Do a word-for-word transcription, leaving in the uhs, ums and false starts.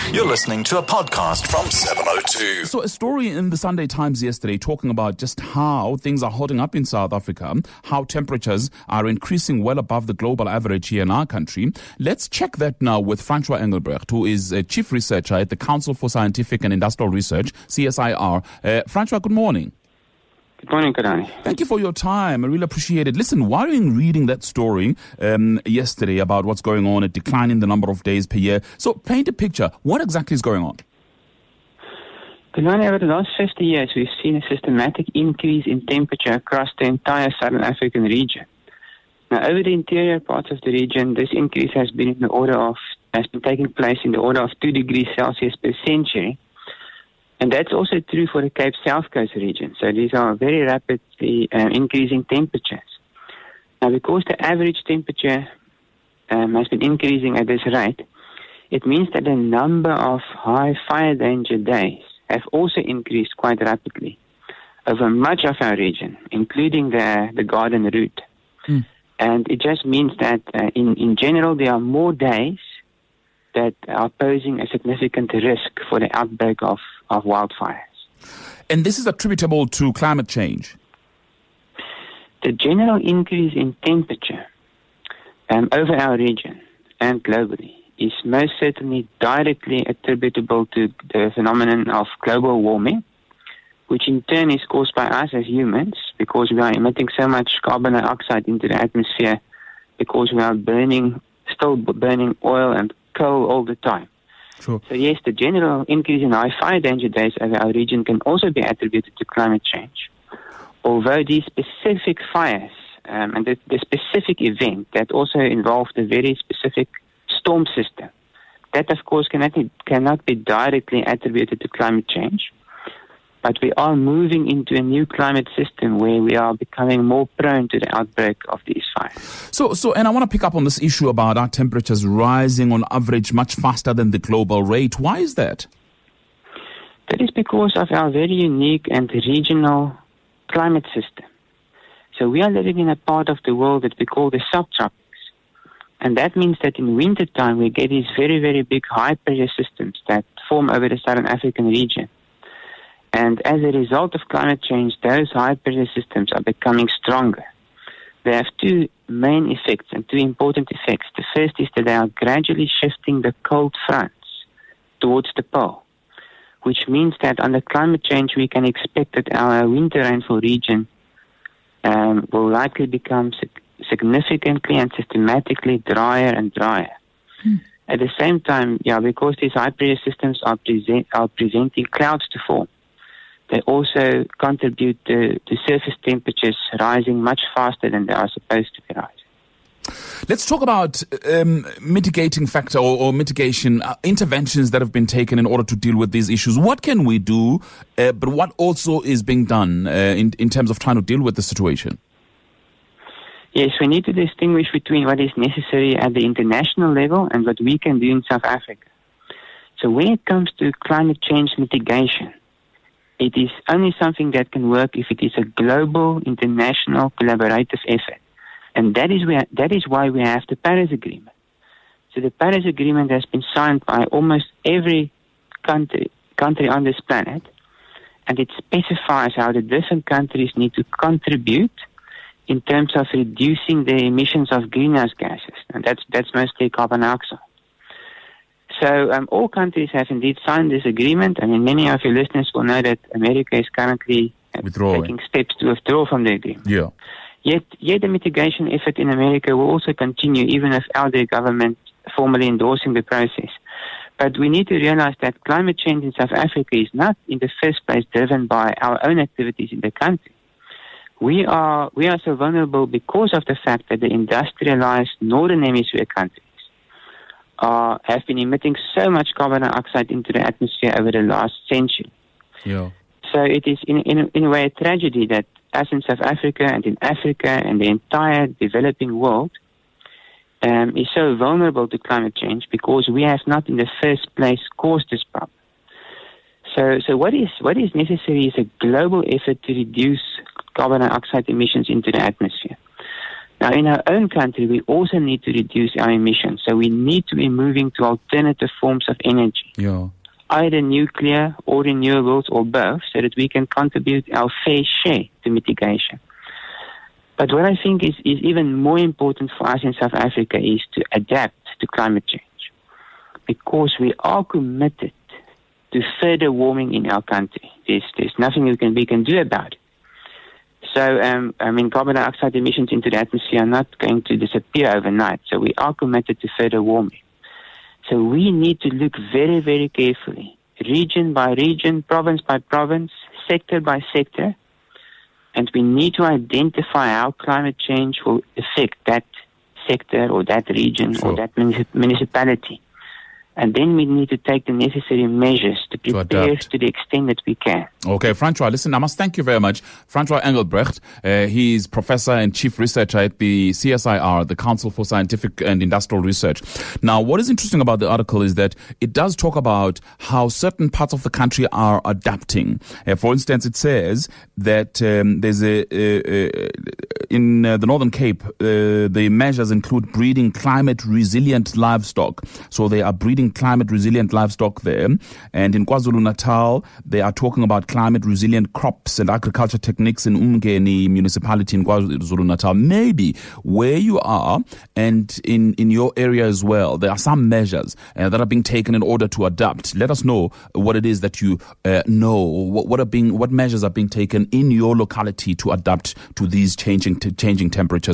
You're listening to a podcast from seven oh two. So a story in the Sunday Times yesterday talking about just how things are holding up in South Africa, how temperatures are increasing well above the global average here in our country. Let's check that now with Francois Engelbrecht, who is a chief researcher at the Council for Scientific and Industrial Research, C S I R. Uh, Francois, good morning. Good morning, Kadani. Thank you for your time. I really appreciate it. Listen, worrying reading that story um, yesterday about what's going on, a decline in the number of days per year. So paint a picture. What exactly is going on? Kadani, over the last fifty years, we've seen a systematic increase in temperature across the entire Southern African region. Now, over the interior parts of the region, this increase has been in the order of, has been taking place in the order of two degrees Celsius per century. And that's also true for the Cape South Coast region. So these are very rapidly uh, increasing temperatures. Now, because the average temperature um, has been increasing at this rate, it means that the number of high fire danger days have also increased quite rapidly over much of our region, including the, the Garden Route. Mm. And it just means that uh, in, in general, there are more days that are posing a significant risk for the outbreak of, of wildfires. And this is attributable to climate change? The general increase in temperature um, over our region and globally is most certainly directly attributable to the phenomenon of global warming, which in turn is caused by us as humans because we are emitting so much carbon dioxide into the atmosphere because we are burning, still burning oil and coal all the time. Sure. So yes, the general increase in high fire danger days over our region can also be attributed to climate change. Although these specific fires um, and the, the specific event that also involved a very specific storm system, that of course cannot be, cannot be directly attributed to climate change. But we are moving into a new climate system where we are becoming more prone to the outbreak of these fires. So, so, and I want to pick up on this issue about our temperatures rising on average much faster than the global rate. Why is that? That is because of our very unique and regional climate system. So we are living in a part of the world that we call the subtropics. And that means that in wintertime we get these very, very big high pressure systems that form over the Southern African region. And as a result of climate change, those high-pressure systems are becoming stronger. They have two main effects and two important effects. The first is that they are gradually shifting the cold fronts towards the pole, which means that under climate change, we can expect that our winter rainfall region um, will likely become sig- significantly and systematically drier and drier. Hmm. At the same time, yeah, because these high-pressure systems are, present- are preventing clouds to form, they also contribute to, to surface temperatures rising much faster than they are supposed to be rising. Let's talk about um, mitigating factor or, or mitigation uh, interventions that have been taken in order to deal with these issues. What can we do, uh, but what also is being done uh, in, in terms of trying to deal with the situation? Yes, we need to distinguish between what is necessary at the international level and what we can do in South Africa. So when it comes to climate change mitigation, it is only something that can work if it is a global, international, collaborative effort. And that is where, that is why we have the Paris Agreement. So the Paris Agreement has been signed by almost every country, country on this planet, and it specifies how the different countries need to contribute in terms of reducing the emissions of greenhouse gases. And that's, that's mostly carbon dioxide. So um, all countries have indeed signed this agreement. I mean, many of your listeners will know that America is currently uh, taking steps to withdraw from the agreement. Yeah. Yet, yet the mitigation effort in America will also continue, even without the government formally endorsing the process. But we need to realize that climate change in South Africa is not in the first place driven by our own activities in the country. We are, we are so vulnerable because of the fact that the industrialized northern hemisphere countries Uh, have been emitting so much carbon dioxide into the atmosphere over the last century. Yeah. So it is in, in, in a way a tragedy that us in South Africa and in Africa and the entire developing world um, is so vulnerable to climate change because we have not in the first place caused this problem. So, so what is what is necessary is a global effort to reduce carbon dioxide emissions into the atmosphere. Now, in our own country, we also need to reduce our emissions. So we need to be moving to alternative forms of energy. Yeah. Either nuclear or renewables or both, so that we can contribute our fair share to mitigation. But what I think is, is even more important for us in South Africa is to adapt to climate change, because we are committed to further warming in our country. There's, there's nothing we can, we can do about it. So, um, I mean, carbon dioxide emissions into the atmosphere are not going to disappear overnight. So we are committed to further warming. So we need to look very, very carefully, region by region, province by province, sector by sector, and we need to identify how climate change will affect that sector or that region Sure. or that municip- municipality. And then we need to take the necessary measures to prepare adapt. to the extent that we can. Okay, Francois, listen, I must thank you very much. Francois Engelbrecht, uh, he's professor and chief researcher at the C S I R, the Council for Scientific and Industrial Research. Now, what is interesting about the article is that it does talk about how certain parts of the country are adapting. Uh, for instance, it says that um, there's a, uh, uh, in uh, the Northern Cape, uh, the measures include breeding climate-resilient livestock. So they are breeding climate-resilient livestock there. And in KwaZulu-Natal, they are talking about climate-resilient crops and agriculture techniques in Umgeni municipality in KwaZulu-Natal. Maybe where you are and in, in your area as well, there are some measures uh, that are being taken in order to adapt. Let us know what it is that you uh, know, what, what are being, what measures are being taken in your locality to adapt to these changing, t- changing temperatures.